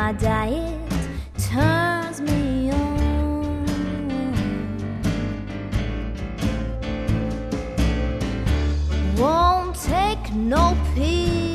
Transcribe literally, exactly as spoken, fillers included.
my diet turns me on. Won't take no peace